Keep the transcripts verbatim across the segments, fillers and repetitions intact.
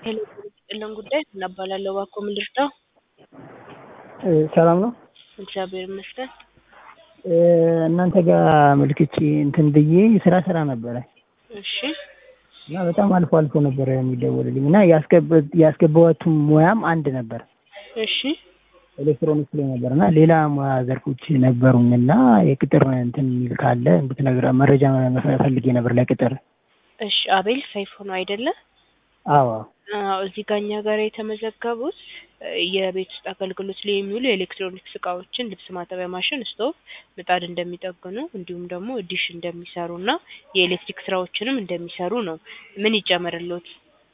ሄሎ ጥልን ጉዳይ እናባላለሁ ባኮ ምንድርታው ሰላም ነው እግዚአብሔር ይመስገን እናንተ ጋር መልክቼ እንትን ብዬ ስራ ስራ ነበር እሺ እና በጣም አልፎ አልፎ ነበር የሚደወልልኝ እና ያስገበት ያስገባውት ሙያም አንድ ነበር እሺ ኤሌክትሮኒክስ ላይ ነበርና ሌላ ሙያ ዘርፎች ነበሩኝና የቅጥር እንትን ሚል ካለ እንድትነግራ መረጃ ፈልጌ ነበር ለቅጥር እሺ አቤል ሰይፉ ነው አይደለ አዎ አዎ እዚህ ጋኛ ጋር የተመዘገቡት የቤት ውስጥ አገልግሎት ላይ የሚውሉ የኤሌክትሮኒክስ እቃዎችን ልብስ ማጠቢያ ማሽን ስቶቭ ምጣድ እንደሚጠግኑ እንዲሁም ደግሞ ዲሽ እንደሚሰሩና የኤሌክትሪክ ስራዎችንም እንደሚሰሩ ነው ምን ይጨመርልዎት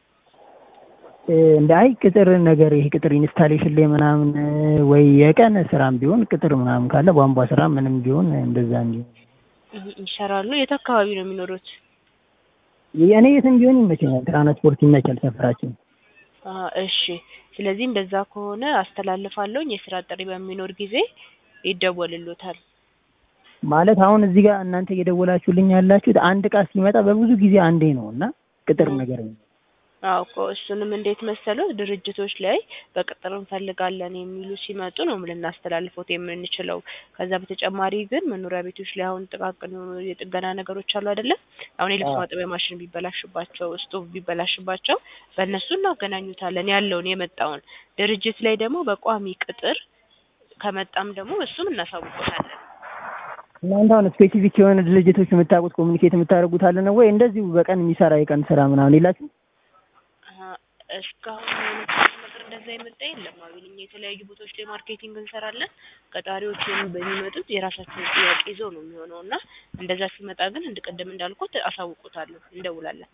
እንዳይ ቅጥር ነገር ይሄ ቅጥር ኢንስታሌሽን ላይ ምናምን ወይ የቀን ስራም ቢሆን ቅጥር ምናምን ካለ ቧንቧ ስራ ምንም ቢሆን እንደዛ እንዴ ይሰራሉ የት አካባቢ ነው የሚኖሩት የኔ የትም ቢሆን ይመቸኛል ትራንስፖርት ይመቻል ሰፈራችን አ እሺ ስለዚህ እንደዛ ከሆነ አስተላልፋለሁ የስራ ጥሪ በሚኖር ጊዜ ይደወልልዎታል ማለት አሁን እዚህ ጋር እናንተ እየደወላችሁልኝ ያላችሁት አንድ ቃ ሲመጣ በብዙ ጊዜ አንዴ ነውና ቅጥር ነገር ነው አዎ እኮ እሱንም እንዴት መሰለው ድርጅቶች ላይ በቅጥር እንፈልጋለን የሚሉ ሲመጡ ነው ልናስተላልፎት የምንችለው ከዛ በተጨማሪ ግን መኖሪያ ቤቶች ላይ አሁን ጥቃቅን የጥገና ነገሮች አሉ አይደለ አሁን የልብስ ማጠቢያ ማሽን ቢበላሽባቸው ስቶቭ ቢበላሽባቸው በእነሱ እናገናኙታለን ያለውን የመጣውን ድርጅት ላይ ደግሞ በቋሚ ቅጥር ከመጣም ደግሞ እሱም እናሳውቁታለን እናንተ አሁን ስፔሲፊክ የሆነ ድርጅቶች የምታውቁት ኮሙኒኬት የምታደርጉት አለ ነው ወይ እንደዚሁ በቀን የሚሰራ የቀን ስራ ምናምን ይላችሁ እስካሁን ነገር እንደዛ የመጣ የለም አብልኝ የተለያዩ ቦታዎች ላይ ማርኬቲንግ እንሰራለን ቀጣሪዎችን በሚመጡት የራሳቸውን ጥያቄ ይዘው ነው የሚሆነውና እንደዛ ሲመጣ ግን እንደቀደም እንዳልኩት አሳውቁታለሁ እንደውላለን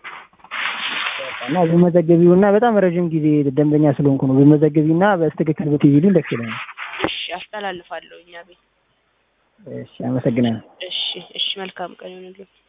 እና በመዘገቢውና በጣም ረጅም ጊዜ ደንበኛ ስለሆንኩ ነው በመዘገቢውና በስተክክል በቲቪሊ ልክ ነው እሺ አስተላልፋለሁ እኛ ቤት እሺ አመሰግናለሁ እሺ እሺ መልካም ቀን ይሁንልዎት